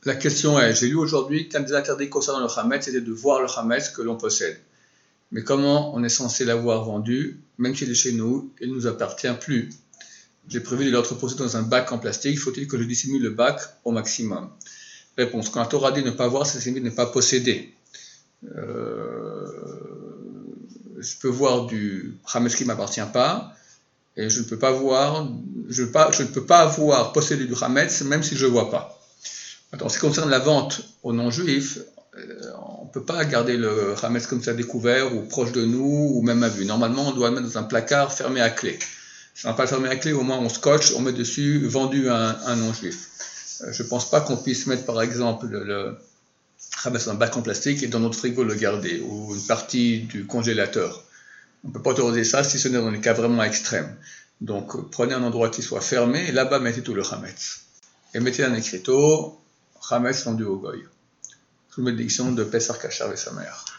La question est, j'ai lu aujourd'hui qu'un des interdits concernant le Hametz, c'était de voir le Hametz que l'on possède. Mais comment on est censé l'avoir vendu, même s'il est chez nous, il ne nous appartient plus? J'ai prévu de l'entreposer dans un bac en plastique, faut-il que je dissimule le bac au maximum? Réponse, quand la Torah dit ne pas voir, ça signifie ne pas posséder. Je peux voir du Hametz qui ne m'appartient pas, et je ne peux pas avoir possédé du Hametz même si je ne le vois pas. En ce qui concerne la vente aux non-juifs, on ne peut pas garder le Hametz comme ça découvert ou proche de nous ou même à vue. Normalement, on doit le mettre dans un placard fermé à clé. Si on n'a pas fermé à clé, au moins on scotche, on met dessus vendu à un non-juif. Je ne pense pas qu'on puisse mettre par exemple le Hametz dans un bac en plastique et dans notre frigo le garder ou une partie du congélateur. On ne peut pas autoriser ça si ce n'est dans les cas vraiment extrêmes. Donc prenez un endroit qui soit fermé et là-bas mettez tout le Hametz. Et mettez un écriteau Hametz vendu au goy, sous bénédiction de Pessar Kachar et sa mère.